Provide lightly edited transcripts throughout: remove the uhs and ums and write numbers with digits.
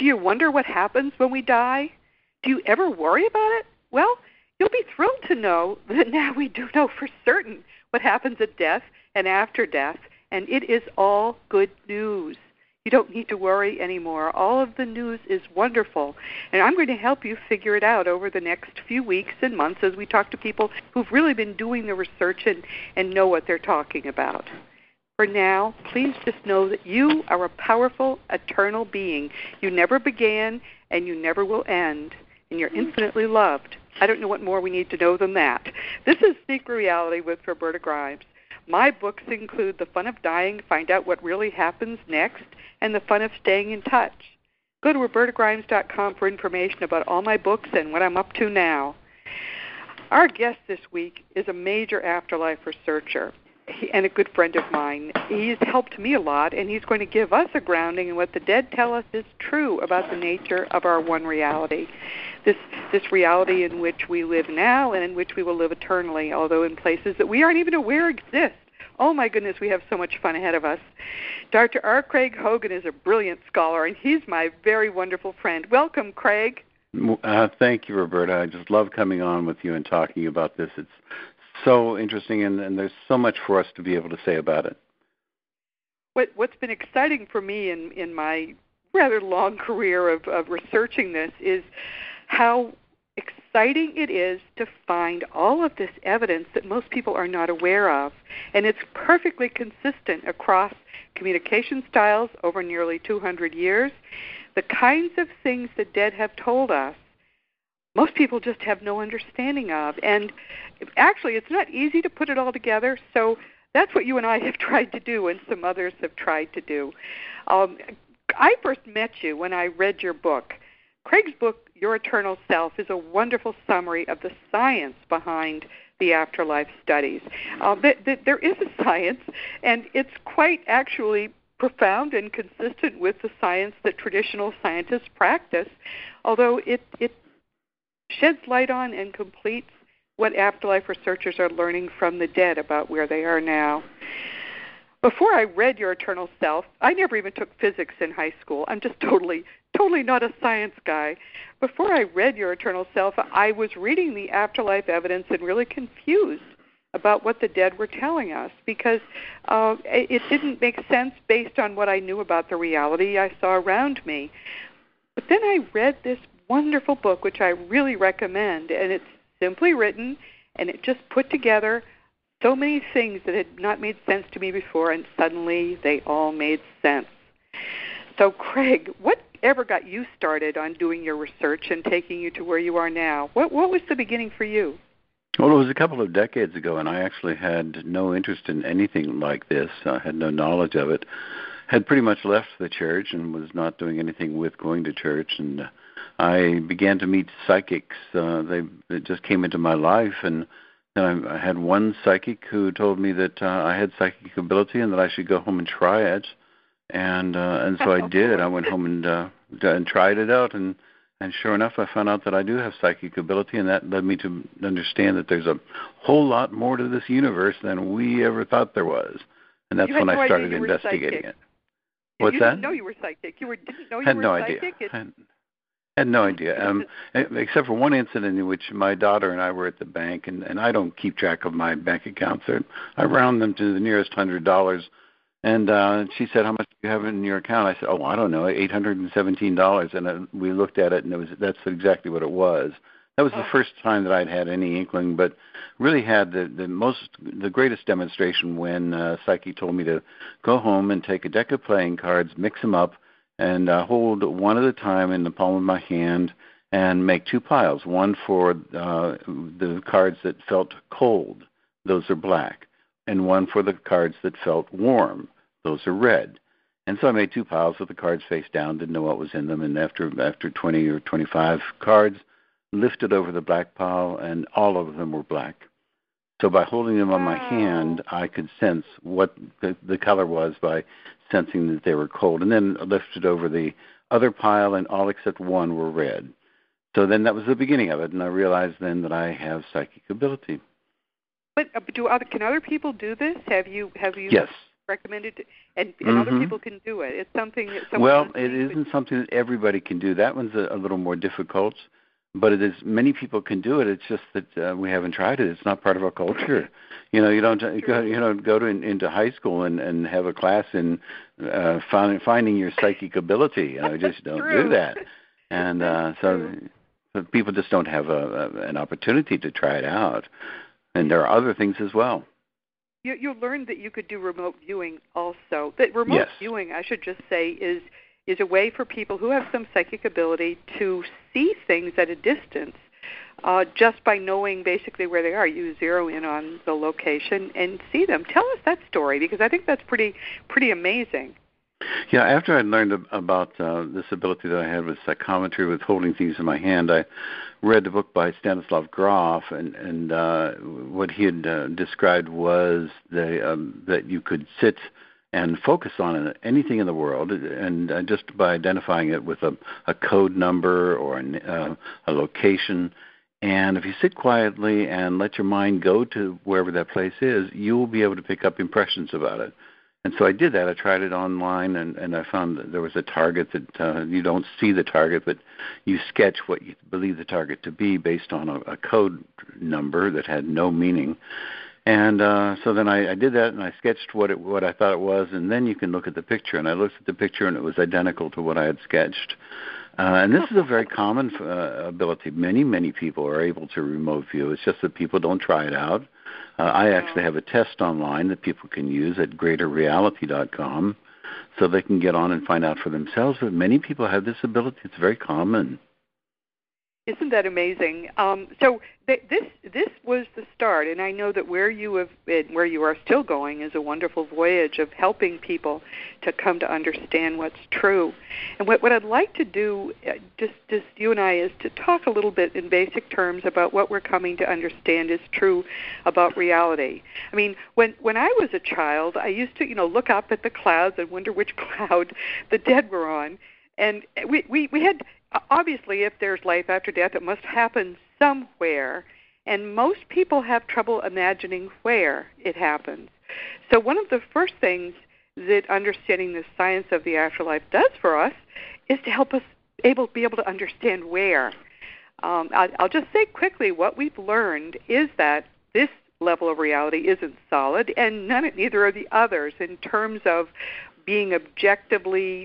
Do you wonder what happens when we die? Do you ever worry about it? Well, you'll be thrilled to know that now we do know for certain what happens at death and after death, and it is all good news. You don't need to worry anymore. All of the news is wonderful, and I'm going to help you figure it out over the next few weeks and months as we talk to people who've really been doing the research and know what they're talking about. For now, please just know that you are a powerful, eternal being. You never began, and you never will end, and you're infinitely loved. I don't know what more we need to know than that. This is Secret Reality with Roberta Grimes. My books include The Fun of Dying, Find Out What Really Happens Next, and The Fun of Staying in Touch. Go to robertagrimes.com for information about all my books and what I'm up to now. Our guest this week is a major afterlife researcher and a good friend of mine. He's helped me a lot, and he's going to give us a grounding in what the dead tell us is true about the nature of our one reality, this reality in which we live now and in which we will live eternally, although in places that we aren't even aware exist. Oh, my goodness, we have so much fun ahead of us. Dr. R. Craig Hogan is a brilliant scholar, and he's my very wonderful friend. Welcome, Craig. Thank you, Roberta. I just love coming on with you and talking about this. It's so interesting, and there's so much for us to be able to say about it. What's been exciting for me in my rather long career of researching this is how exciting it is to find all of this evidence that most people are not aware of. And it's perfectly consistent across communication styles over nearly 200 years. The kinds of things the dead have told us, most people just have no understanding of. And actually, it's not easy to put it all together, so that's what you and I have tried to do and some others have tried to do. I first met you when I read your book. Craig's book, Your Eternal Self, is a wonderful summary of the science behind the afterlife studies. There is a science, and it's quite actually profound and consistent with the science that traditional scientists practice, although it sheds light on and completes what afterlife researchers are learning from the dead about where they are now. Before I read Your Eternal Self, I never even took physics in high school. I'm just totally not a science guy. Before I read Your Eternal Self, I was reading the afterlife evidence and really confused about what the dead were telling us because it didn't make sense based on what I knew about the reality I saw around me. But then I read this wonderful book, which I really recommend, and it's simply written, and it just put together so many things that had not made sense to me before, and suddenly they all made sense. So, Craig, whatever got you started on doing your research and taking you to where you are now? What was the beginning for you? Well, it was a couple of decades ago, and I actually had no interest in anything like this. I had no knowledge of it. Had pretty much left the church and was not doing anything with going to church, and I began to meet psychics. They just came into my life, and I had one psychic who told me that I had psychic ability and that I should go home and try it. And so I did. I went home and tried it out, and sure enough, I found out that I do have psychic ability, and that led me to understand that there's a whole lot more to this universe than we ever thought there was. And that's when I started investigating it. What's that? You didn't know you were psychic. You didn't know you were psychic? Had no idea, except for one incident in which my daughter and I were at the bank, and I don't keep track of my bank accounts. I round them to the nearest $100, and she said, "How much do you have in your account?" I said, "Oh, I don't know, $817." And we looked at it, and that's exactly what it was. That was the first time that I'd had any inkling, but really had the greatest demonstration when Psyche told me to go home and take a deck of playing cards, mix them up, and hold one at a time in the palm of my hand and make two piles, one for the cards that felt cold, those are black, and one for the cards that felt warm, those are red. And so I made two piles with the cards face down, didn't know what was in them, and after 20 or 25 cards, lifted over the black pile, and all of them were black. So by holding them on my hand, I could sense what the color was by sensing that they were cold, and then lifted over the other pile, and all except one were red. So then that was the beginning of it, and I realized then that I have psychic ability. But can other people do this? Have you Yes. recommended, and other people can do it. It's something that it isn't something that everybody can do. That one's a little more difficult, but it is. Many people can do it. It's just that we haven't tried it. It's not part of our culture. You don't go into high school and have a class in finding your psychic ability. Just don't do that. And so people just don't have an opportunity to try it out. And there are other things as well. You learned that you could do remote viewing also. That remote viewing, I should just say, is a way for people who have some psychic ability to see things at a distance just by knowing basically where they are. You zero in on the location and see them. Tell us that story, because I think that's pretty amazing. Yeah, after I learned about this ability that I had with psychometry, with holding things in my hand, I read the book by Stanislav Grof, and what he had described was that you could sit and focus on anything in the world, and just by identifying it with a code number or a location. And if you sit quietly and let your mind go to wherever that place is, you will be able to pick up impressions about it. And so I did that. I tried it online, and I found that there was a target that you don't see the target, but you sketch what you believe the target to be based on a code number that had no meaning. And so then I did that, and I sketched what I thought it was, and then you can look at the picture. And I looked at the picture, and it was identical to what I had sketched. And this is a very common ability. Many people are able to remote view. It's just that people don't try it out. I actually have a test online that people can use at greaterreality.com, so they can get on and find out for themselves. But many people have this ability. It's very common. Isn't that amazing? So this was the start, and I know that where you have been, where you are still going, is a wonderful voyage of helping people to come to understand what's true. And what I'd like to do, just you and I, is to talk a little bit in basic terms about what we're coming to understand is true about reality. I mean, when I was a child, I used to look up at the clouds and wonder which cloud the dead were on, and we had. Obviously, if there's life after death, it must happen somewhere, and most people have trouble imagining where it happens. So one of the first things that understanding the science of the afterlife does for us is to help us be able to understand where. I'll just say quickly what we've learned is that this level of reality isn't solid, and neither are the others in terms of being objectively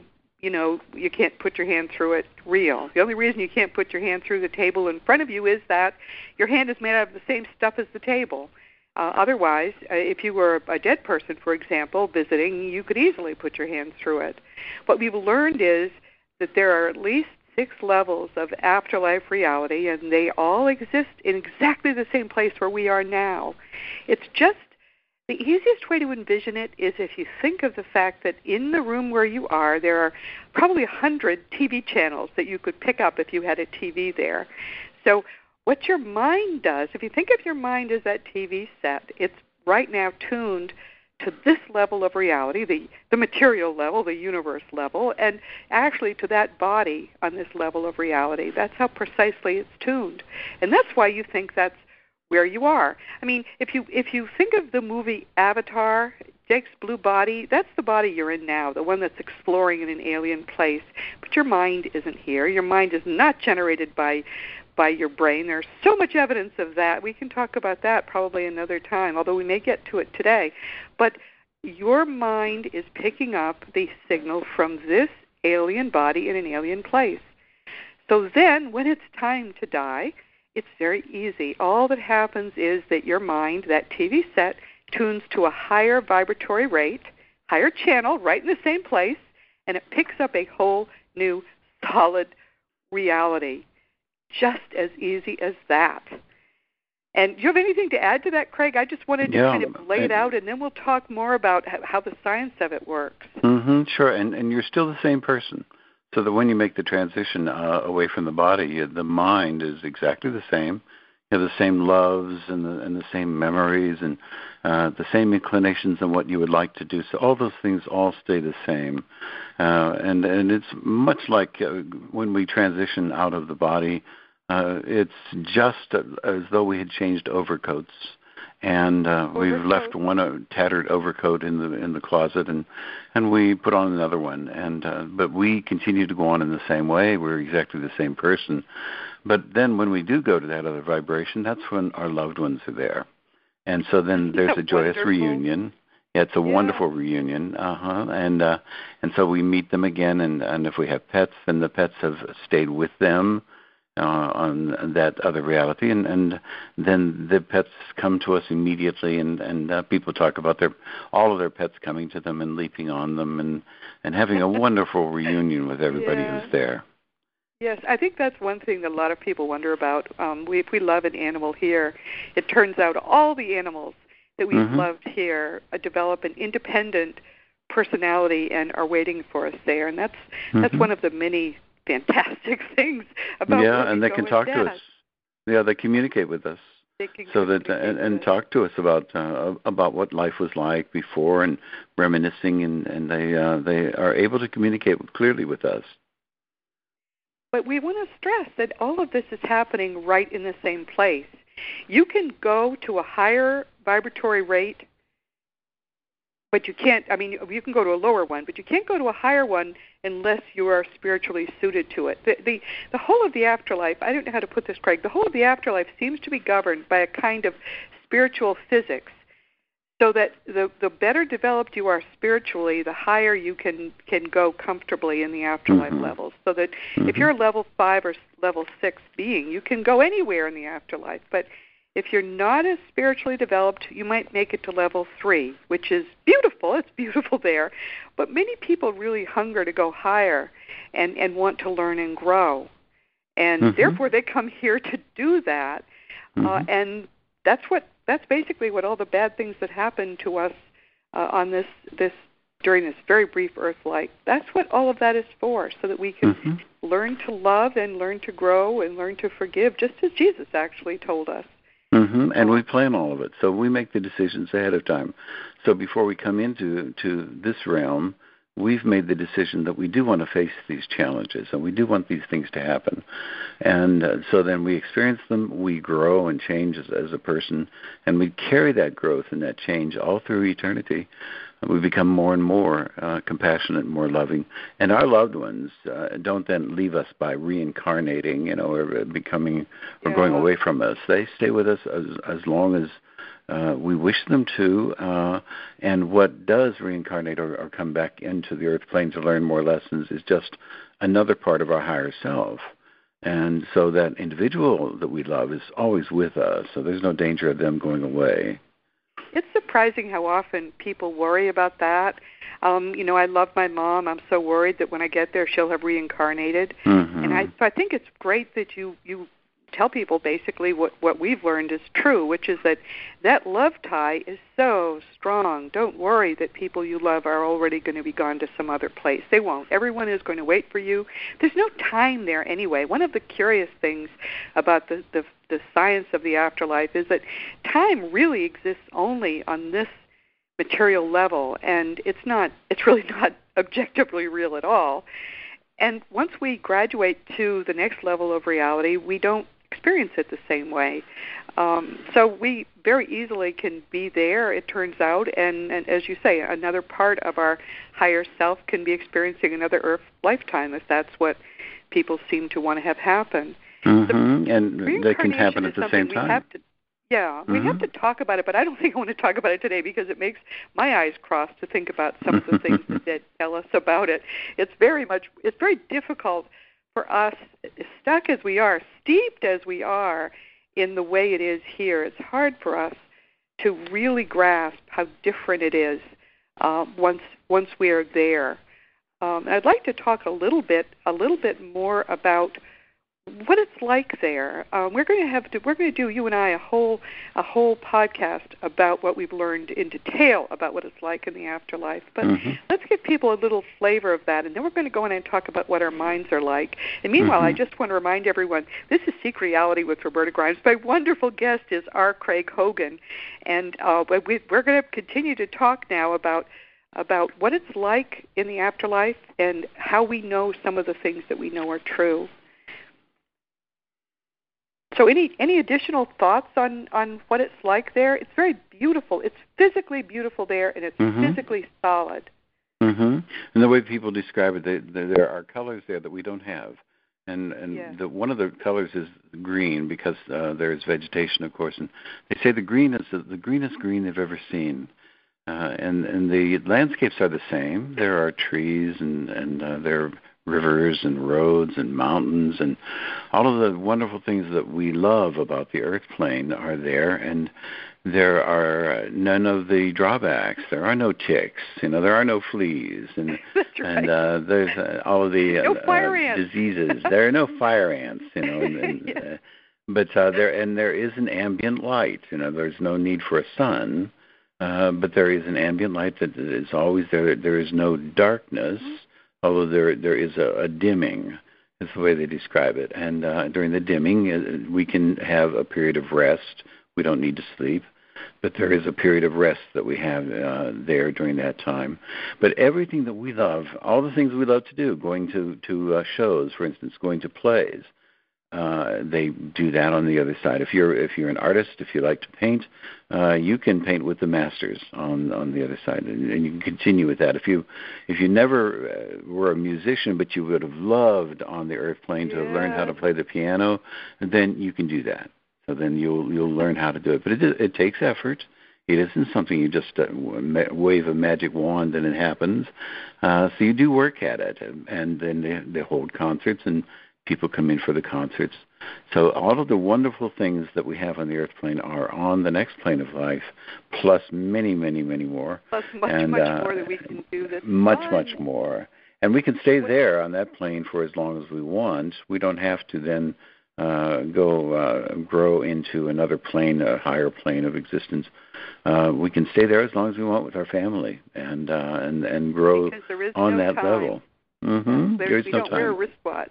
you can't put your hand through it real. The only reason you can't put your hand through the table in front of you is that your hand is made out of the same stuff as the table. Otherwise, if you were a dead person, for example, visiting, you could easily put your hand through it. What we've learned is that there are at least 6 levels of afterlife reality, and they all exist in exactly the same place where we are now. It's just the easiest way to envision it is if you think of the fact that in the room where you are, there are probably 100 TV channels that you could pick up if you had a TV there. So what your mind does, if you think of your mind as that TV set, it's right now tuned to this level of reality, the material level, the universe level, and actually to that body on this level of reality. That's how precisely it's tuned. And that's why you think that's where you are. I mean, if you think of the movie Avatar, Jake's blue body, that's the body you're in now, the one that's exploring in an alien place. But your mind isn't here. Your mind is not generated by your brain. There's so much evidence of that. We can talk about that probably another time, although we may get to it today. But your mind is picking up the signal from this alien body in an alien place. So then, when it's time to die, it's very easy. All that happens is that your mind, that TV set, tunes to a higher vibratory rate, higher channel, right in the same place, and it picks up a whole new solid reality. Just as easy as that. And do you have anything to add to that, Craig? I just wanted to kind of lay it out, and then we'll talk more about how the science of it works. Sure, and you're still the same person. So that when you make the transition away from the body, the mind is exactly the same. You have the same loves and the same memories and the same inclinations and what you would like to do. So all those things all stay the same. And it's much like when we transition out of the body, it's just as though we had changed overcoats. and we've left one tattered overcoat in the closet, and we put on another one, and but we continue to go on in the same way. We're exactly the same person, but then when we do go to that other vibration, that's when our loved ones are there, and so then there's a joyous reunion. Yeah, it's a wonderful reunion, and so we meet them again, and if we have pets, then the pets have stayed with them on that other reality, and then the pets come to us immediately, and people talk about all of their pets coming to them and leaping on them, and having a wonderful reunion with everybody who's there. Yes, I think that's one thing that a lot of people wonder about. If we love an animal here, it turns out all the animals that we've loved here develop an independent personality and are waiting for us there, and that's one of the many fantastic things about and they can talk to us. Yeah, they communicate with us. So that and talk to us about what life was like before, and reminiscing, and they are able to communicate clearly with us. But we want to stress that all of this is happening right in the same place. You can go to a higher vibratory rate, but you can't, you can go to a lower one, but you can't go to a higher one unless you are spiritually suited to it. The whole of the afterlife, I don't know how to put this, Craig, the whole of the afterlife seems to be governed by a kind of spiritual physics, so that the better developed you are spiritually, the higher you can go comfortably in the afterlife levels. So that if you're a level 5 or level 6 being, you can go anywhere in the afterlife. But if you're not as spiritually developed, you might make it to level 3, which is beautiful. It's beautiful there. But many people really hunger to go higher and want to learn and grow. And therefore they come here to do that. And that's basically what all the bad things that happen to us on this during this very brief Earth life. That's what all of that is for, so that we can learn to love and learn to grow and learn to forgive, just as Jesus actually told us. And we plan all of it, so we make the decisions ahead of time. So before we come into this realm, we've made the decision that we do want to face these challenges, and we do want these things to happen. And so then we experience them, we grow and change as a person, and we carry that growth and that change all through eternity. We become more and more compassionate, more loving. And our loved ones don't then leave us by reincarnating, or becoming or going away from us. They stay with us as long as we wish them to, and what does reincarnate or come back into the earth plane to learn more lessons is just another part of our higher self. And so that individual that we love is always with us, so there's no danger of them going away. It's surprising how often people worry about that. I love my mom. I'm so worried that when I get there, she'll have reincarnated. And I think it's great that you tell people basically what we've learned is true, which is that love tie is so strong. Don't worry that people you love are already going to be gone to some other place. They won't. Everyone is going to wait for you. There's no time there anyway. One of the curious things about the science of the afterlife is that time really exists only on this material level, and it's really not objectively real at all. And once we graduate to the next level of reality, we don't experience it the same way. So we very easily can be there, it turns out, and as you say, another part of our higher self can be experiencing another Earth lifetime, if that's what people seem to want to have happen. And they can happen at the same time. We have to talk about it, but I don't think I want to talk about it today because it makes my eyes cross to think about some of the things that Dad tell us about it. It's very difficult for us, stuck as we are, steeped as we are in the way it is here. It's hard for us to really grasp how different it is once we are there. I'd like to talk a little bit more about what it's like there. We're going to do, you and I, a whole podcast about what we've learned in detail about what it's like in the afterlife. But let's give people a little flavor of that, and then we're going to go in and talk about what our minds are like. And meanwhile, I just want to remind everyone, this is Seek Reality with Roberta Grimes. My wonderful guest is R. Craig Hogan, and we're going to continue to talk now about what it's like in the afterlife and how we know some of the things that we know are true. So any additional thoughts on what it's like there? It's very beautiful. It's physically beautiful there, and it's physically solid. And the way people describe it, there are colors there that we don't have. And one of the colors is green because there's vegetation, of course. And they say the green is the greenest green they've ever seen. And the landscapes are the same. There are trees and there are rivers and roads and mountains and all of the wonderful things that we love about the earth plane are there. And there are none of the drawbacks. There are no ticks. There are no fleas. And That's right. And there's all of the no fire ants. diseases. There are no fire ants. Yes. But there is an ambient light. There's no need for a sun. But there is an ambient light that is always there. There is no darkness, although there is a dimming, is the way they describe it. And during the dimming, we can have a period of rest. We don't need to sleep, but there is a period of rest that we have there during that time. But everything that we love, all the things we love to do, going to shows, for instance, going to plays, they do that on the other side. If you're an artist, if you like to paint, you can paint with the masters on the other side, and you can continue with that. If you never were a musician, but you would have loved on the earth plane to have learned how to play the piano, then you can do that. So then you'll learn how to do it. But it takes effort. It isn't something you just wave a magic wand and it happens. So you do work at it, and then they hold concerts and people come in for the concerts. So all of the wonderful things that we have on the earth plane are on the next plane of life, plus many, many, many more. Plus much more that we can do this much, time. much more. And we can stay there on that plane for as long as we want. We don't have to then grow into another plane, a higher plane of existence. We can stay there as long as we want with our family and grow on that level. We don't wear a wristwatch.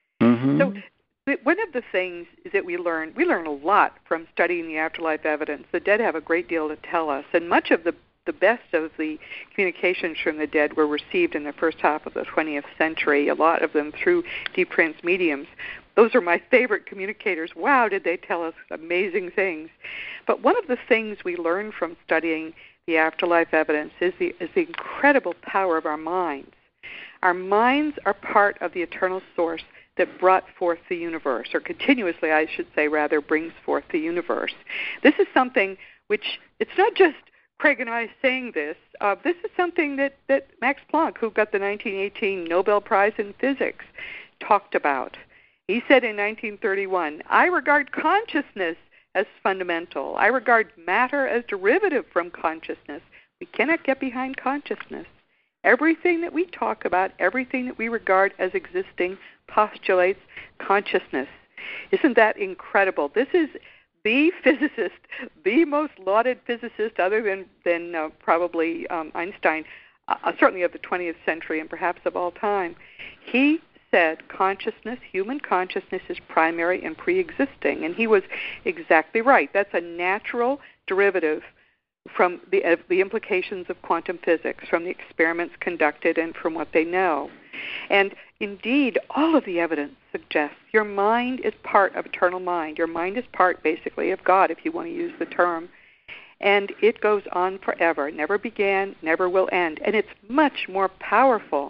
So one of the things that we learn a lot from studying the afterlife evidence. The dead have a great deal to tell us, and much of the best of the communications from the dead were received in the first half of the 20th century, a lot of them through deep trance mediums. Those are my favorite communicators. Wow, did they tell us amazing things. But one of the things we learn from studying the afterlife evidence is the incredible power of our minds. Our minds are part of the eternal source that brought forth the universe, or continuously, I should say, rather, brings forth the universe. This is something which, it's not just Craig and I saying this. This is something that Max Planck, who got the 1918 Nobel Prize in Physics, talked about. He said in 1931, I regard consciousness as fundamental. I regard matter as derivative from consciousness. We cannot get behind consciousness. Everything that we talk about, everything that we regard as existing, postulates consciousness. Isn't that incredible? This is the physicist, the most lauded physicist other than probably Einstein, certainly of the 20th century and perhaps of all time. He said consciousness, human consciousness, is primary and pre-existing, and he was exactly right. That's a natural derivative from the implications of quantum physics, from the experiments conducted and from what they know. And indeed, all of the evidence suggests your mind is part of eternal mind. Your mind is part, basically, of God, if you want to use the term. And it goes on forever, never began, never will end. And it's much more powerful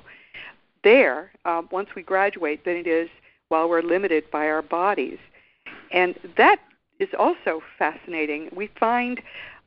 there, once we graduate, than it is while we're limited by our bodies. And that is also fascinating. We find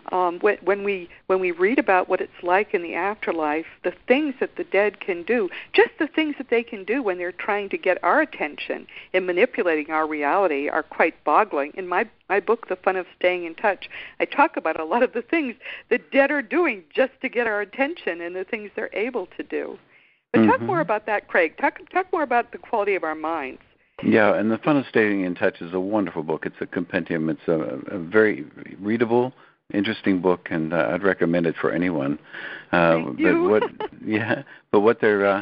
when we read about what it's like in the afterlife, the things that the dead can do, just the things that they can do when they're trying to get our attention and manipulating our reality, are quite boggling. In my book, The Fun of Staying in Touch, I talk about a lot of the things the dead are doing just to get our attention and the things they're able to do. But talk more about that, Craig. Talk more about the quality of our minds. Yeah, and The Fun of Staying in Touch is a wonderful book. It's a compendium. It's a very readable, interesting book, and I'd recommend it for anyone. Thank you. But what they're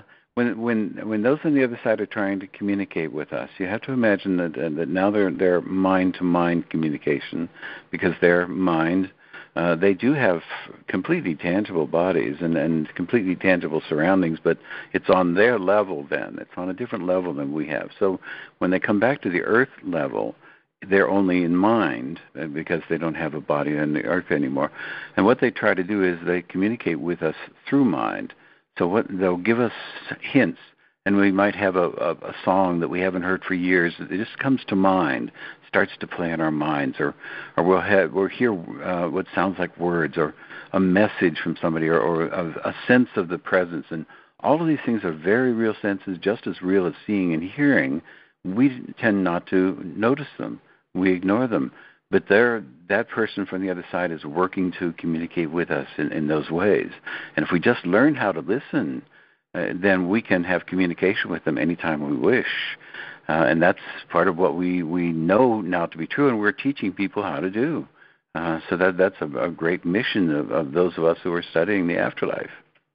when those on the other side are trying to communicate with us, you have to imagine that now they're mind-to-mind communication, because their mind, they do have completely tangible bodies and completely tangible surroundings, but it's on their level then. It's on a different level than we have. So when they come back to the earth level, they're only in mind because they don't have a body on the earth anymore. And what they try to do is they communicate with us through mind. So they'll give us hints, and we might have a song that we haven't heard for years. It just comes to mind, starts to play in our minds, or we'll hear what sounds like words, or a message from somebody, or a sense of the presence. And all of these things are very real senses, just as real as seeing and hearing. We tend not to notice them. We ignore them. But that person from the other side is working to communicate with us in those ways. And if we just learn how to listen, then we can have communication with them anytime we wish. And that's part of what we know now to be true, and we're teaching people how to do. So that's a great mission of those of us who are studying the afterlife.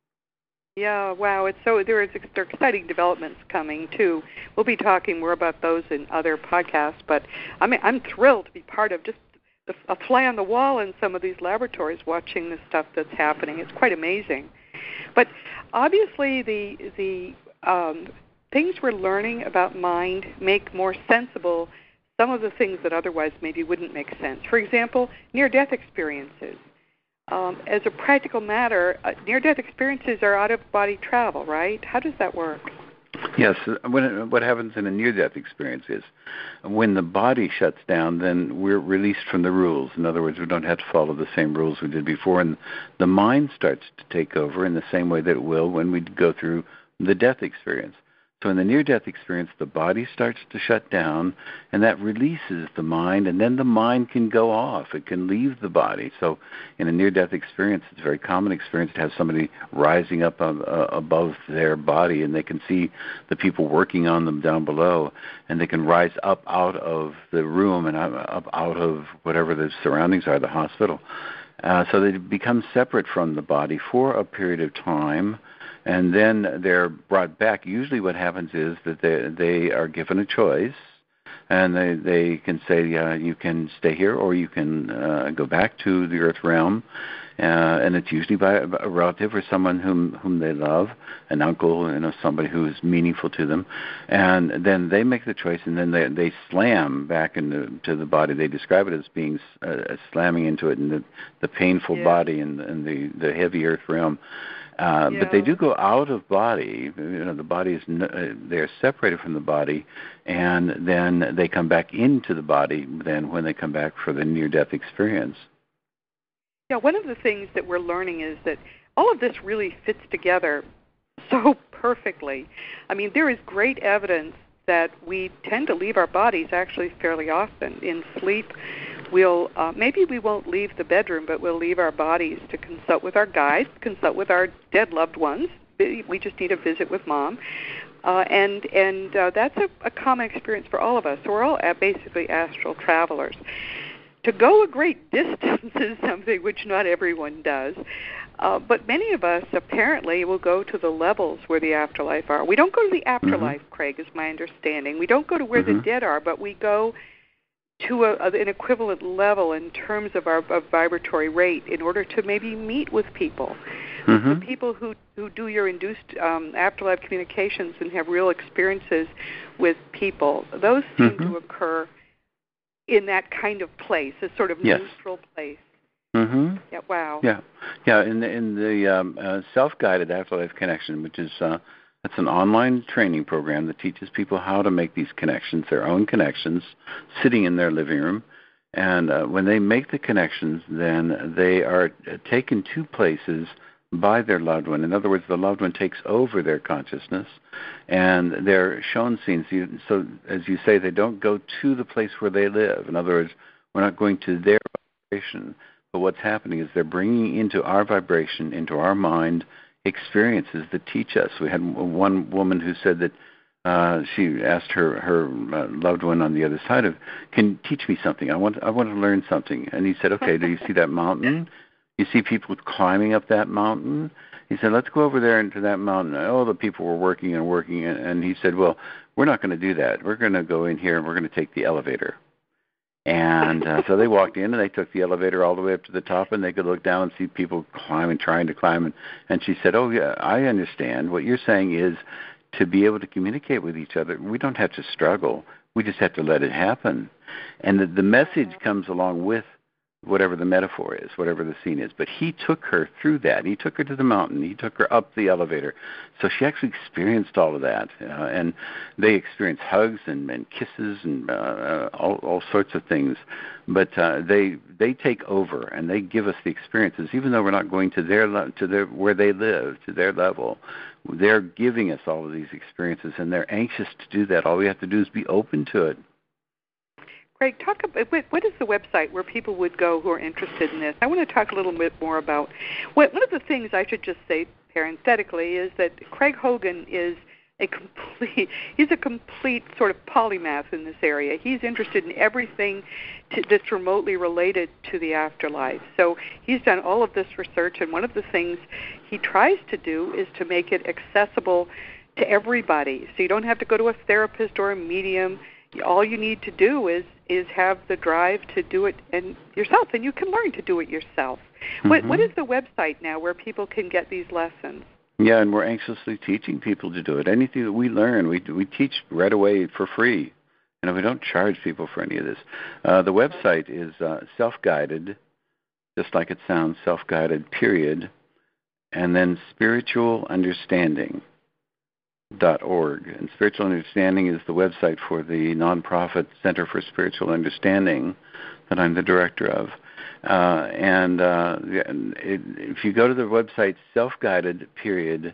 Yeah, wow. There are exciting developments coming, too. We'll be talking more about those in other podcasts, but I'm thrilled to be part of just a fly on the wall in some of these laboratories watching the stuff that's happening. It's quite amazing. But obviously the things we're learning about mind make more sensible some of the things that otherwise maybe wouldn't make sense. For example, near-death experiences. As a practical matter, near-death experiences are out-of-body travel, right? How does that work? Yes. What happens in a near-death experience is when the body shuts down, then we're released from the rules. In other words, we don't have to follow the same rules we did before, and the mind starts to take over in the same way that it will when we go through the death experience. So in the near-death experience, the body starts to shut down, and that releases the mind, and then the mind can go off. It can leave the body. So in a near-death experience, it's a very common experience to have somebody rising up above their body, and they can see the people working on them down below, and they can rise up out of the room and up out of whatever the surroundings are, the hospital. So they become separate from the body for a period of time, and then they're brought back. Usually what happens is that they are given a choice, and they can say, you can stay here or you can go back to the earth realm, and it's usually by a relative or someone whom they love, an uncle, somebody who is meaningful to them, and then they make the choice, and then they slam back into the body. They describe it as being slamming into it in the painful body and the heavy earth realm. But they do go out of body. The body is they're separated from the body, and then they come back into the body. Then when they come back for the near-death experience. Yeah, one of the things that we're learning is that all of this really fits together so perfectly. I mean, there is great evidence that we tend to leave our bodies actually fairly often in sleep. We'll maybe we won't leave the bedroom, but we'll leave our bodies to consult with our guides, consult with our dead loved ones. We just need a visit with Mom, and that's a common experience for all of us. So we're all basically astral travelers. To go a great distance is something which not everyone does, but many of us apparently will go to the levels where the afterlife are. We don't go to the afterlife, Craig, is my understanding. We don't go to where the dead are, but we go to an equivalent level in terms of our vibratory rate in order to maybe meet with people. The people who do your induced afterlife communications and have real experiences with people, those seem to occur in that kind of place, a sort of neutral place. Yeah, wow. Yeah. In the self-guided afterlife connection, which is it's an online training program that teaches people how to make these connections, their own connections, sitting in their living room. And when they make the connections, then they are taken to places by their loved one. In other words, the loved one takes over their consciousness, and they're shown scenes. So, as you say, they don't go to the place where they live. In other words, we're not going to their vibration, but what's happening is they're bringing into our vibration, into our mind, experiences that teach us. We had one woman who said that she asked her loved one on the other side can you teach me something? I want to learn something. And he said, okay, do you see that mountain? You see people climbing up that mountain? He said, let's go over there into that mountain. Oh, the people were working, and he said, well, we're not going to do that. We're going to go in here and we're going to take the elevator. And so they walked in, and they took the elevator all the way up to the top, and they could look down and see people climbing, trying to climb. And she said, oh, yeah, I understand. What you're saying is to be able to communicate with each other, we don't have to struggle. We just have to let it happen. And the message comes along with whatever the metaphor is, whatever the scene is. But he took her through that. He took her to the mountain. He took her up the elevator. So she actually experienced all of that. And they experienced hugs and kisses and all sorts of things. But they take over and they give us the experiences, even though we're not going to where they live, to their level. They're giving us all of these experiences, and they're anxious to do that. All we have to do is be open to it. Craig, talk about what is the website where people would go who are interested in this? I want to talk a little bit more about one of the things I should just say parenthetically is that Craig Hogan is he's a complete sort of polymath in this area. He's interested in everything that's remotely related to the afterlife. So he's done all of this research, and one of the things he tries to do is to make it accessible to everybody. So you don't have to go to a therapist or a medium. All you need to do is have the drive to do it yourself, and you can learn to do it yourself. Mm-hmm. What is the website now where people can get these lessons? Yeah, and we're anxiously teaching people to do it. Anything that we learn, we teach right away for free. We don't charge people for any of this. The website is self-guided, just like it sounds, self-guided, period, and then spiritualunderstanding.org. And Spiritual Understanding is the website for the nonprofit Center for Spiritual Understanding that I'm the director of. If you go to the website self-guided, period,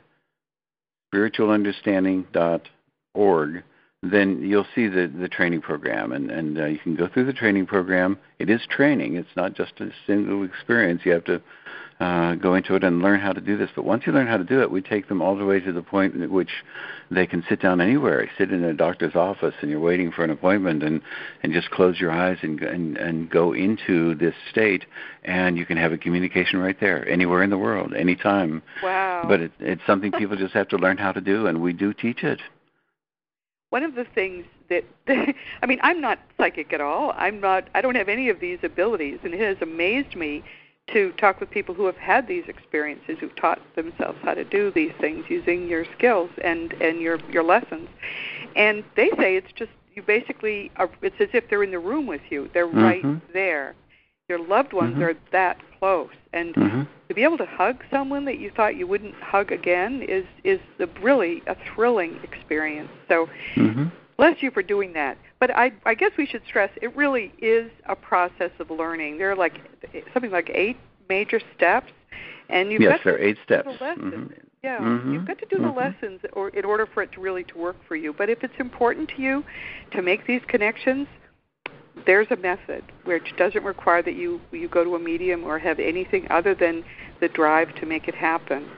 spiritualunderstanding.org, then you'll see the training program, and you can go through the training program. It is training. It's not just a single experience. You have to go into it and learn how to do this. But once you learn how to do it, we take them all the way to the point at which they can sit down anywhere. Sit in a doctor's office and you're waiting for an appointment, and just close your eyes and go into this state, and you can have a communication right there, anywhere in the world, anytime. Wow. But it's something people just have to learn how to do, and we do teach it. One of the things that I'm not psychic at all. I don't have any of these abilities, and it has amazed me to talk with people who have had these experiences, who've taught themselves how to do these things using your skills and your lessons. And they say it's just, you basically it's as if they're in the room with you. They're right there. Your loved ones are that close. And to be able to hug someone that you thought you wouldn't hug again is really a thrilling experience. So bless you for doing that. But I guess we should stress it really is a process of learning. There are something like 8 major steps, and you've got there are 8 steps. The lessons. Yeah, you've got to do the lessons in order for it to really to work for you. But if it's important to you to make these connections, there's a method which doesn't require that you go to a medium or have anything other than the drive to make it happen.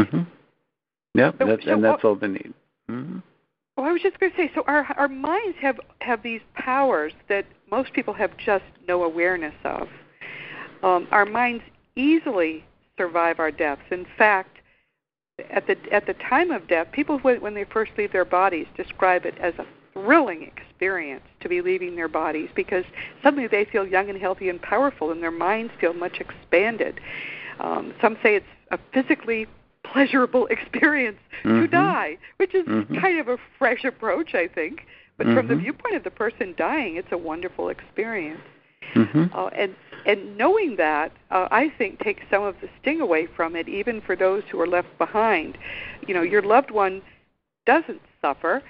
Yeah, that's all they need. Well, I was just going to say, so our minds have these powers that most people have just no awareness of. Our minds easily survive our deaths. In fact, at the time of death, people, when they first leave their bodies, describe it as a thrilling experience to be leaving their bodies, because suddenly they feel young and healthy and powerful, and their minds feel much expanded. Some say it's a physically pleasurable experience to die, which is kind of a fresh approach, I think. But from the viewpoint of the person dying, it's a wonderful experience. And knowing that, I think, takes some of the sting away from it, even for those who are left behind. Your loved one doesn't suffer.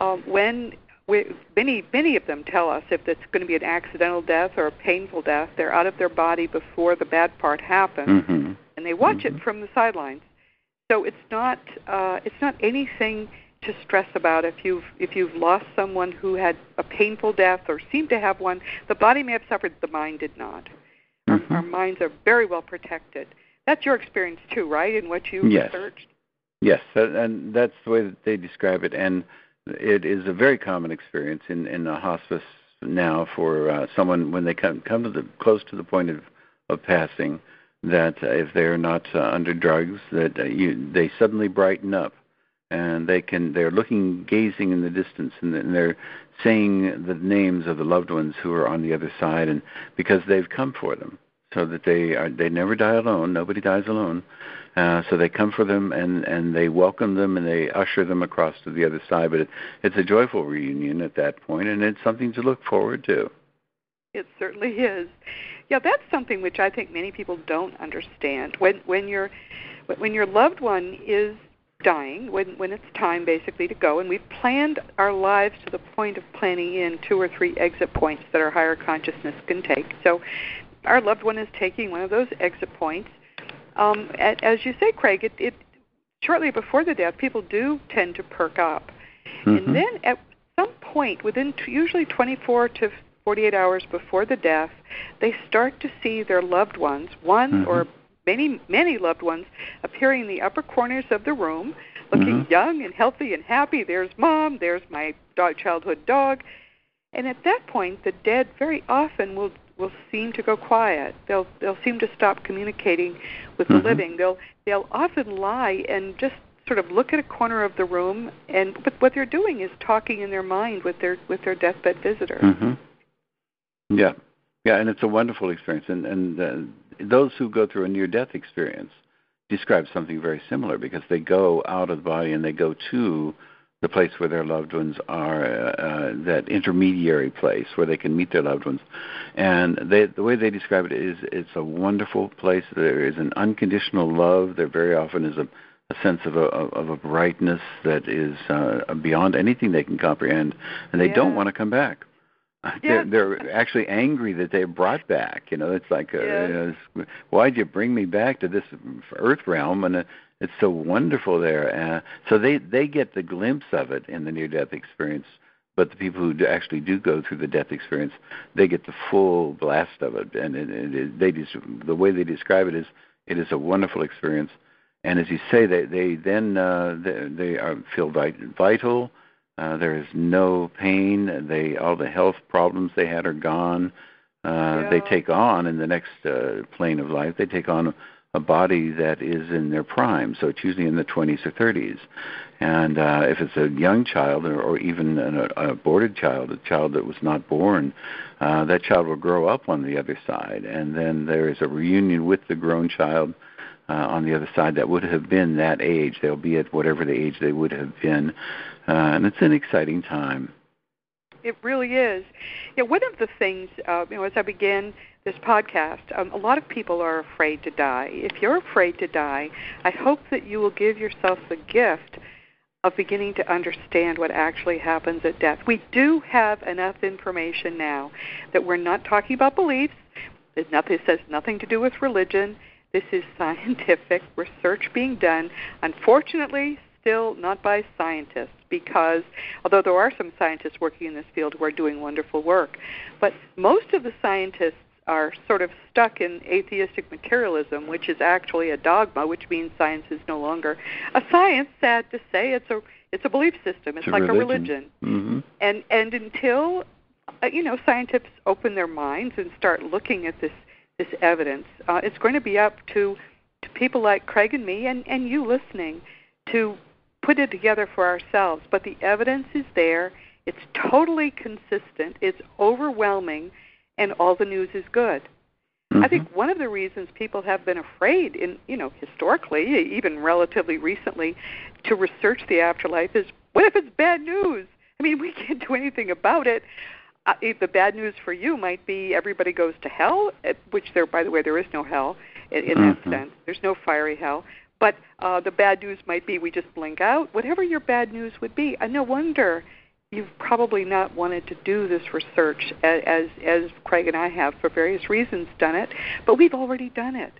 Many of them tell us if it's going to be an accidental death or a painful death, they're out of their body before the bad part happens, and they watch it from the sidelines. So it's not anything to stress about. If you've lost someone who had a painful death or seemed to have one, the body may have suffered, the mind did not. Our minds are very well protected. That's your experience too, right? In what you researched. Yes, and that's the way that they describe it, and it is a very common experience in the hospice now for someone when they come to close to the point of passing, that if they're not under drugs, that they suddenly brighten up, and they're gazing in the distance, and they're saying the names of the loved ones who are on the other side, and because they've come for them. so that they never die alone. Nobody dies alone. So they come for them, and they welcome them, and they usher them across to the other side. But it's a joyful reunion at that point, and it's something to look forward to. It certainly is. Yeah, that's something which I think many people don't understand. When your loved one is dying, when it's time basically to go, and we've planned our lives to the point of planning in 2 or 3 exit points that our higher consciousness can take. So our loved one is taking one of those exit points. As you say, Craig, it shortly before the death, people do tend to perk up. Mm-hmm. And then at some point, within usually 24 to 48 hours before the death, they start to see their loved ones, one mm-hmm. or many loved ones, appearing in the upper corners of the room, looking mm-hmm. young and healthy and happy. There's Mom, there's my childhood dog. And at that point, the dead very often will seem to go quiet. They'll seem to stop communicating with mm-hmm. the living. They'll often lie and just sort of look at a corner of the room, but what they're doing is talking in their mind with their deathbed visitor. Mm-hmm. Yeah, and it's a wonderful experience. And those who go through a near-death experience describe something very similar, because they go out of the body and they go to the place where their loved ones are, that intermediary place where they can meet their loved ones. And the way they describe it is it's a wonderful place. There is an unconditional love. There very often is a sense of a brightness that is beyond anything they can comprehend, and they don't want to come back. They're actually angry that they're brought back. It's like, why'd you bring me back to this earth realm? And it's so wonderful there. So they get the glimpse of it in the near-death experience, but the people who actually do go through the death experience, they get the full blast of it. And the way they describe it is a wonderful experience. And as you say, they then feel vital. There is no pain. All the health problems they had are gone. They take on, in the next plane of life, they take on a body that is in their prime, so it's usually in the 20s or 30s. And if it's a young child or even an aborted child, a child that was not born, that child will grow up on the other side. And then there is a reunion with the grown child on the other side that would have been that age. They'll be at whatever the age they would have been. And it's an exciting time. It really is. One of the things, as I began this podcast, a lot of people are afraid to die. If you're afraid to die, I hope that you will give yourself the gift of beginning to understand what actually happens at death. We do have enough information now that we're not talking about beliefs. This has nothing to do with religion. This is scientific research being done, unfortunately, still not by scientists, because although there are some scientists working in this field who are doing wonderful work, but most of the scientists are sort of stuck in atheistic materialism, which is actually a dogma, which means science is no longer a science. Sad to say, it's a belief system. It's like a religion. Mm-hmm. And until scientists open their minds and start looking at this evidence, it's going to be up to people like Craig and me and you listening to put it together for ourselves. But the evidence is there. It's totally consistent. It's overwhelming, and all the news is good. Mm-hmm. I think one of the reasons people have been afraid, historically, even relatively recently, to research the afterlife is, what if it's bad news? I mean, we can't do anything about it. The bad news for you might be everybody goes to hell, which by the way, there is no hell in that sense. There's no fiery hell. But the bad news might be we just blink out. Whatever your bad news would be, no wonder you've probably not wanted to do this research as Craig and I have for various reasons done it, but we've already done it.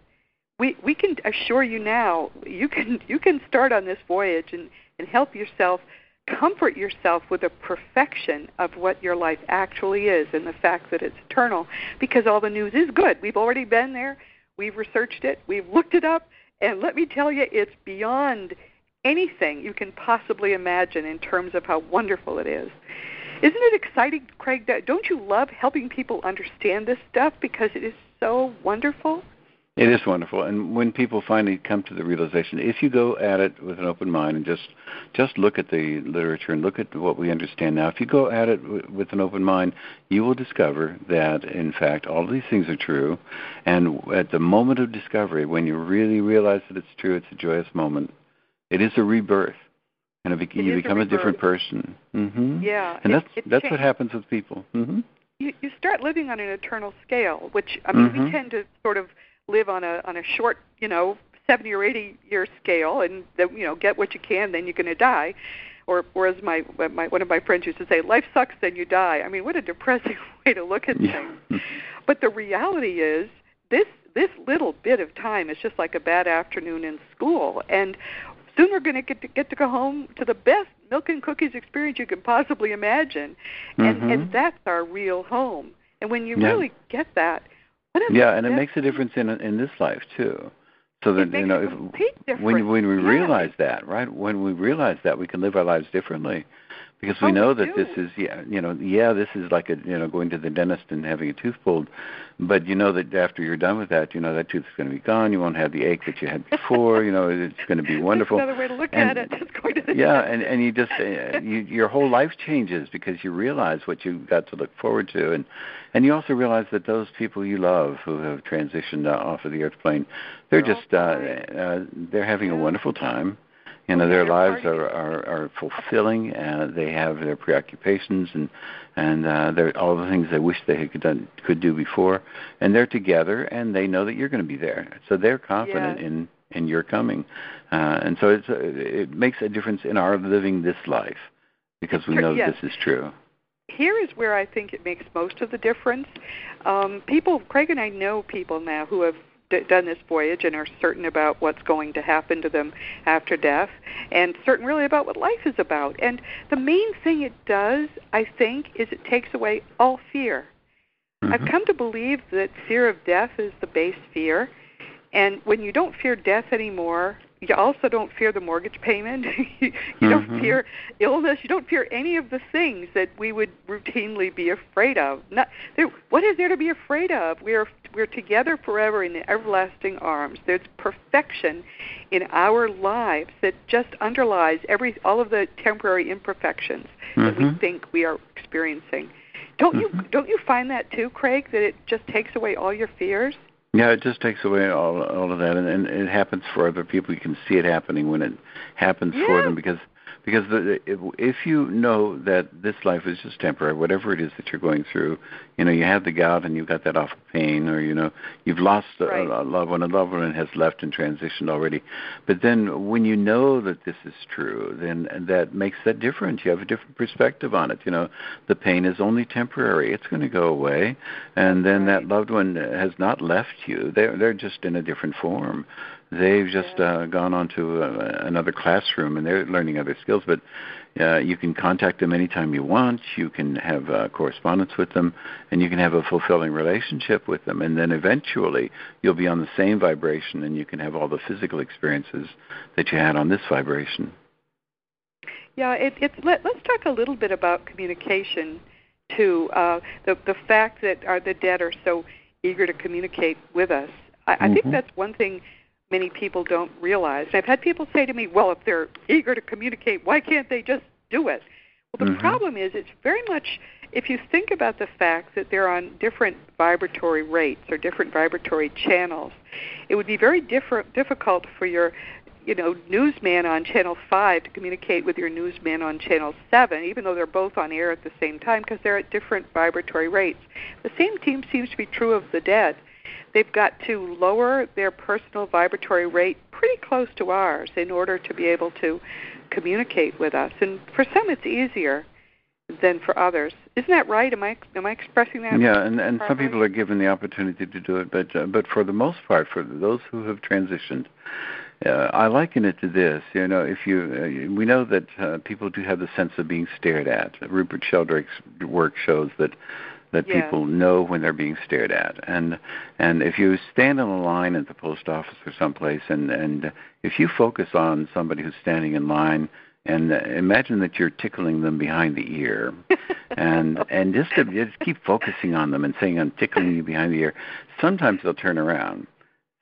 We can assure you now, you can start on this voyage and help yourself, comfort yourself with the perfection of what your life actually is and the fact that it's eternal, because all the news is good. We've already been there. We've researched it. We've looked it up. And let me tell you, it's beyond anything you can possibly imagine in terms of how wonderful it is. Isn't it exciting, Craig? Don't you love helping people understand this stuff because it is so wonderful? It is wonderful, and when people finally come to the realization, if you go at it with an open mind and just look at the literature and look at what we understand now, if you go at it with an open mind, you will discover that, in fact, all of these things are true, and at the moment of discovery, when you really realize that it's true, it's a joyous moment. It is a rebirth, and you become a different person. Mm-hmm. Yeah, and that's what happens with people. Mm-hmm. You start living on an eternal scale, which I mean, we tend to sort of live on a short, 70 or 80 year scale, and get what you can, then you're going to die. Or as my one of my friends used to say, life sucks, then you die. I mean, what a depressing way to look at things. But the reality is, this little bit of time is just like a bad afternoon in school, and soon we're going to get to go home to the best milk and cookies experience you can possibly imagine, and that's our real home. And when you really get that. And it makes a difference in this life too. So that when we realize that, right? When we realize that, we can live our lives differently, because we know that this is this is like going to the dentist and having a tooth pulled, but you know that after you're done with that, that tooth is going to be gone. You won't have the ache that you had before. It's going to be wonderful. That's another way to look at it. Just going to the dentist. and you just your whole life changes because you realize what you got to look forward to, and you also realize that those people you love who have transitioned off of the earth plane, they're just they're having a wonderful time. Their lives are fulfilling. They have their preoccupations and they're all the things they wish they could do before, and they're together, and they know that you're going to be there, so they're confident in your coming, and so it makes a difference in our living this life because we know that this is true. Here is where I think it makes most of the difference. Craig and I know people now who have done this voyage and are certain about what's going to happen to them after death, and certain really about what life is about. And the main thing it does, I think, is it takes away all fear. I've come to believe that fear of death is the base fear, and when you don't fear death anymore, you also don't fear the mortgage payment. you don't fear illness. You don't fear any of the things that we would routinely be afraid of. What is there to be afraid of? We're together forever in the everlasting arms. There's perfection in our lives that just underlies all of the temporary imperfections that we think we are experiencing. Don't you find that too, Craig? That it just takes away all your fears? Yeah, it just takes away all of that, and it happens for other people. You can see it happening when it happens for them, because if you know that this life is just temporary, whatever it is that you're going through, you have the gout and you've got that awful pain, or you've lost a loved one has left and transitioned already. But then when you know that this is true, then that makes that different. You have a different perspective on it. The pain is only temporary; it's going to go away, and then that loved one has not left you. They're just in a different form. They've just gone on to another classroom, and they're learning other skills. But you can contact them anytime you want. You can have correspondence with them, and you can have a fulfilling relationship with them. And then eventually you'll be on the same vibration, and you can have all the physical experiences that you had on this vibration. Yeah, let's talk a little bit about communication, too. The fact that the dead are so eager to communicate with us. I think that's one thing many people don't realize. I've had people say to me, well, if they're eager to communicate, why can't they just do it? Well, the problem is it's very much, if you think about the fact that they're on different vibratory rates or different vibratory channels, it would be very difficult for your newsman on Channel 5 to communicate with your newsman on Channel 7, even though they're both on air at the same time, because they're at different vibratory rates. The same thing seems to be true of the dead. They've got to lower their personal vibratory rate pretty close to ours in order to be able to communicate with us. And for some, it's easier than for others. Isn't that right? Am I expressing that? Yeah, and some people are given the opportunity to do it, but for the most part, for those who have transitioned, I liken it to this. We know that people do have the sense of being stared at. Rupert Sheldrake's work shows that people know when they're being stared at. And if you stand in a line at the post office or someplace, and if you focus on somebody who's standing in line, and imagine that you're tickling them behind the ear, and just keep focusing on them and saying, I'm tickling you behind the ear, sometimes they'll turn around.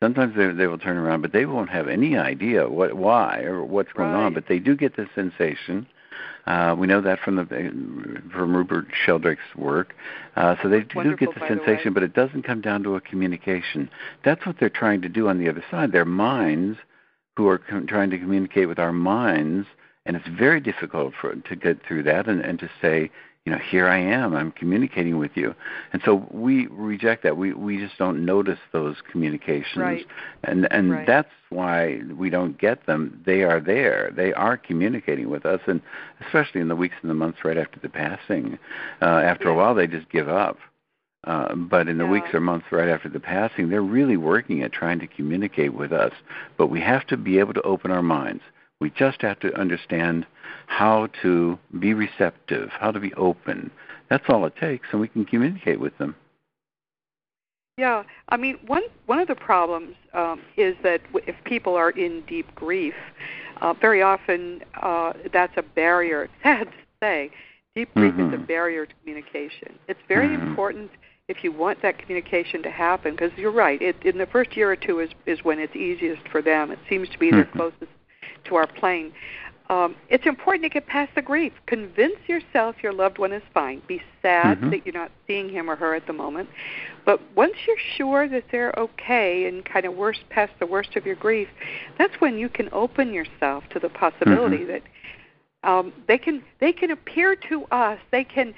Sometimes they will turn around, but they won't have any idea why or what's going on. But they do get the sensation. We know that from Rupert Sheldrake's work. So they do get the sensation, but it doesn't come down to a communication. That's what they're trying to do on the other side. Their minds, who are trying to communicate with our minds, and it's very difficult to get through that and to say, here I am, I'm communicating with you. And so we reject that. We just don't notice those communications. Right. And that's why we don't get them. They are there. They are communicating with us, and especially in the weeks and the months right after the passing. After a while, they just give up. But in the weeks or months right after the passing, they're really working at trying to communicate with us. But we have to be able to open our minds. We just have to understand how to be receptive, how to be open. That's all it takes, and we can communicate with them. Yeah, I mean, one of the problems is that if people are in deep grief, very often that's a barrier. It's sad to say. Deep grief is a barrier to communication. It's very important if you want that communication to happen, because you're right, in the first year or two is when it's easiest for them. It seems to be their closest to our plane. It's important to get past the grief. Convince yourself your loved one is fine. Be sad that you're not seeing him or her at the moment. But once you're sure that they're okay and kind of past the worst of your grief, that's when you can open yourself to the possibility that they can appear to us. They can.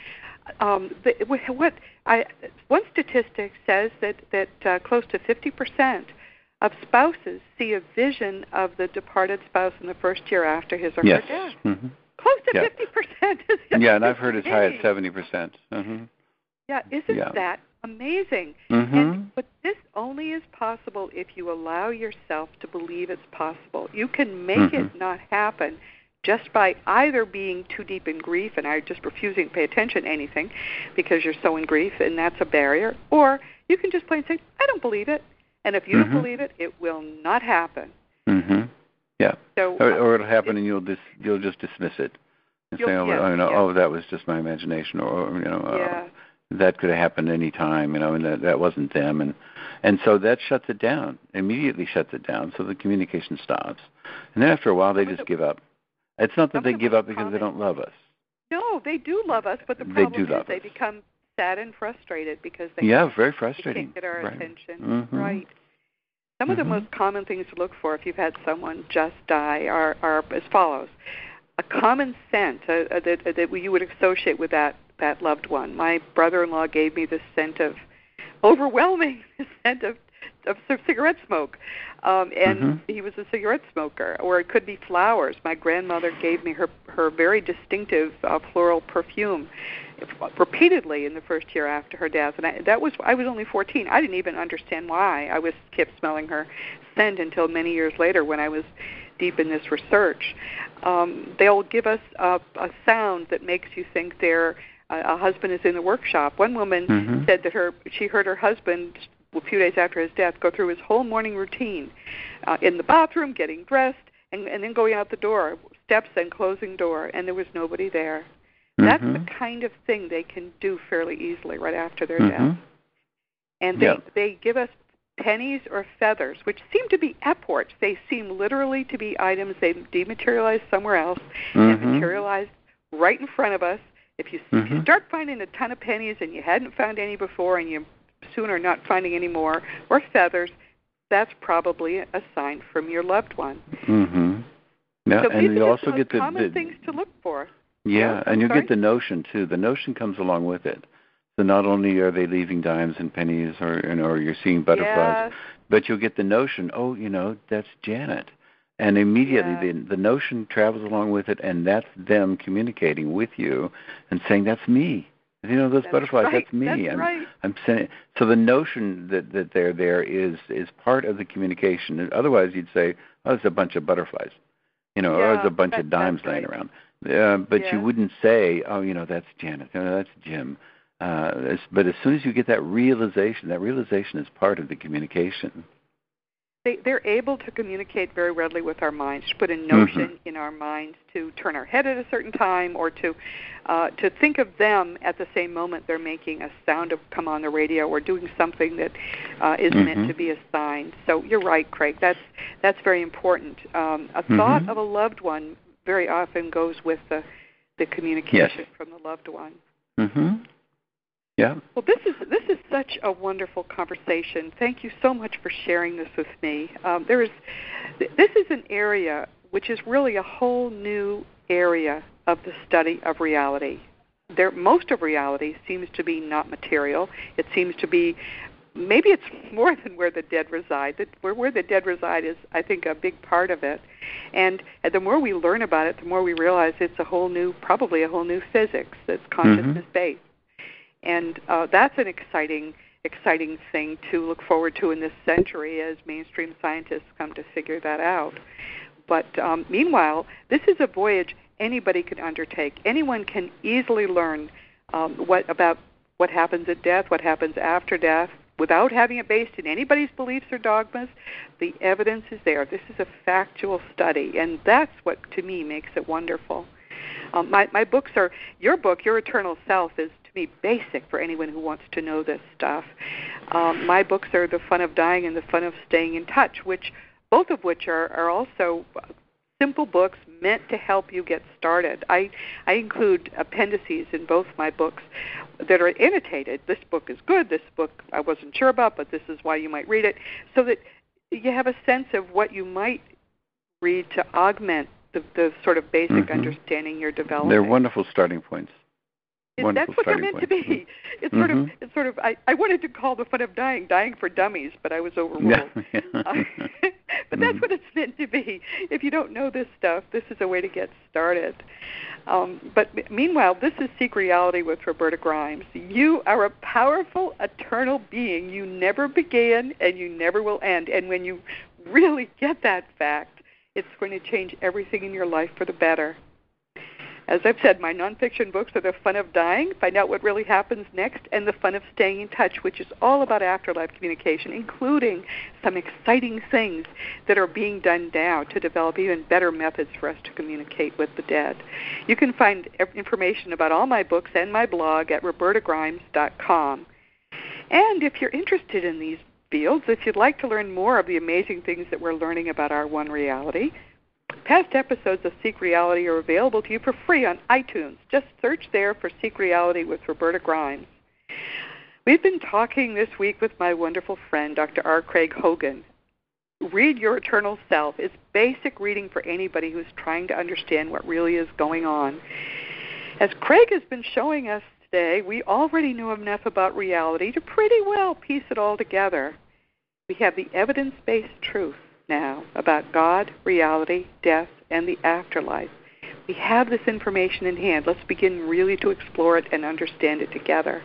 One statistic says that close to 50% of spouses see a vision of the departed spouse in the first year after his or her death. Close to 50%. Yeah, and I've heard as high as 70%. Yeah, isn't that amazing? But this only is possible if you allow yourself to believe it's possible. You can make it not happen just by either being too deep in grief and just refusing to pay attention to anything because you're so in grief, and that's a barrier, or you can just plain say, I don't believe it. And if you don't believe it, it will not happen. Yeah. So, or it'll happen, and you'll just dismiss it and say, oh, that was just my imagination, or that could have happened any time, and that wasn't them, and so that shuts it down. Immediately shuts it down, so the communication stops. And then after a while, they just give up. It's not that they give up because they don't love us. No, they do love us, but the problem is they become sad and frustrated because they very frustrating. They can't get our attention. Right. Some of the most common things to look for if you've had someone just die are as follows. A common scent that you would associate with that loved one. My brother-in-law gave me this scent of overwhelming scent of cigarette smoke, and he was a cigarette smoker. Or it could be flowers. My grandmother gave me her very distinctive floral perfume repeatedly in the first year after her death, and I was only 14. I didn't even understand why I kept smelling her scent until many years later when I was deep in this research. They'll give us a sound that makes you think a husband is in the workshop. One woman said that she heard her husband a few days after his death go through his whole morning routine in the bathroom, getting dressed, and then going out the door, steps and closing door, and there was nobody there. That's the kind of thing they can do fairly easily right after their death. And they give us pennies or feathers, which seem to be apports. They seem literally to be items they dematerialized somewhere else and materialized right in front of us. If you start finding a ton of pennies and you hadn't found any before, and you soon are not finding any more, or feathers, that's probably a sign from your loved one. Yeah, so and you also get the common things to look for. Yeah, and you get the notion too. The notion comes along with it. So not only are they leaving dimes and pennies, or you're seeing butterflies, but you'll get the notion. Oh, that's Janet, and immediately the notion travels along with it, and that's them communicating with you and saying, "That's me." Those butterflies. That's me. I'm saying. So the notion that they're there is part of the communication. Otherwise, you'd say, "Oh, it's a bunch of butterflies," or it's a bunch of dimes laying around. But you wouldn't say, "Oh, that's Janet. That's Jim." But as soon as you get that realization is part of the communication. they're able to communicate very readily with our minds, to put a notion in our minds, to turn our head at a certain time, or to think of them at the same moment they're making a sound of come on the radio or doing something that is meant to be a sign. So you're right, Craig. That's very important. A thought of a loved one very often goes with the communication from the loved one. Yeah. Well, this is such a wonderful conversation. Thank you so much for sharing this with me. This is an area which is really a whole new area of the study of reality. Most of reality seems to be not material. It seems to be, maybe it's more than where the dead reside. Where the dead reside is, I think, a big part of it. And the more we learn about it, the more we realize it's probably a whole new physics that's consciousness-based. And that's an exciting thing to look forward to in this century as mainstream scientists come to figure that out. But meanwhile, this is a voyage anybody can undertake. Anyone can easily learn about what happens at death, what happens after death, without having it based in anybody's beliefs or dogmas. The evidence is there. This is a factual study, and that's what, to me, makes it wonderful. My books are, your book, Your Eternal Self, is to me basic for anyone who wants to know this stuff. My books are The Fun of Dying and The Fun of Staying in Touch, both of which are also simple books meant to help you get started. I include appendices in both my books that are annotated. This book is good, this book I wasn't sure about, but this is why you might read it, so that you have a sense of what you might read to augment the sort of basic understanding you're developing. They're wonderful starting points. That's what they're meant to be. It's sort of. I wanted to call The Fun of Dying for Dummies, but I was overruled. But that's what it's meant to be. If you don't know this stuff, this is a way to get started. But meanwhile, this is Seek Reality with Roberta Grimes. You are a powerful, eternal being. You never began and you never will end. And when you really get that fact, it's going to change everything in your life for the better. As I've said, my nonfiction books are The Fun of Dying, Find Out What Really Happens Next, and The Fun of Staying in Touch, which is all about afterlife communication, including some exciting things that are being done now to develop even better methods for us to communicate with the dead. You can find information about all my books and my blog at robertagrimes.com. And if you're interested in these fields, if you'd like to learn more of the amazing things that we're learning about our one reality, past episodes of Seek Reality are available to you for free on iTunes. Just search there for Seek Reality with Roberta Grimes. We've been talking this week with my wonderful friend, Dr. R. Craig Hogan. Read Your Eternal Self. It's basic reading for anybody who's trying to understand what really is going on. As Craig has been showing us today, we already know enough about reality to pretty well piece it all together. We have the evidence-based truth now about God, reality, death, and the afterlife. We have this information in hand. Let's begin really to explore it and understand it together.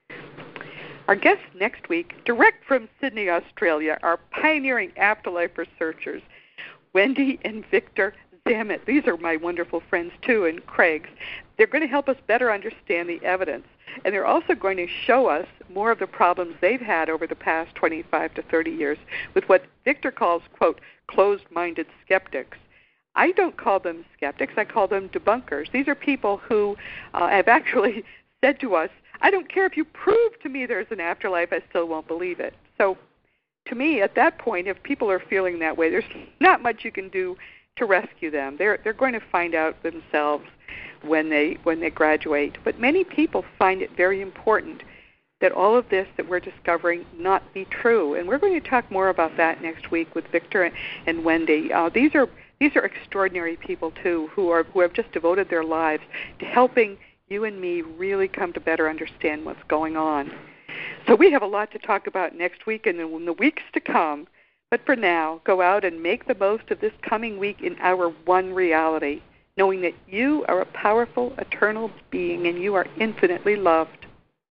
Our guests next week, direct from Sydney, Australia, are pioneering afterlife researchers, Wendy and Victor Zammit. These are my wonderful friends, too, and Craig's. They're going to help us better understand the evidence, and they're also going to show us more of the problems they've had over the past 25 to 30 years with what Victor calls, quote, closed-minded skeptics. I don't call them skeptics. I call them debunkers. These are people who have actually said to us, I don't care if you prove to me there's an afterlife, I still won't believe it. So to me, at that point, if people are feeling that way, there's not much you can do to rescue them. They're going to find out themselves when they graduate. But many people find it very important that all of this that we're discovering not be true. And we're going to talk more about that next week with Victor and Wendy. These are extraordinary people too who have just devoted their lives to helping you and me really come to better understand what's going on. So we have a lot to talk about next week and in the weeks to come. But for now, go out and make the most of this coming week in our one reality, knowing that you are a powerful, eternal being and you are infinitely loved.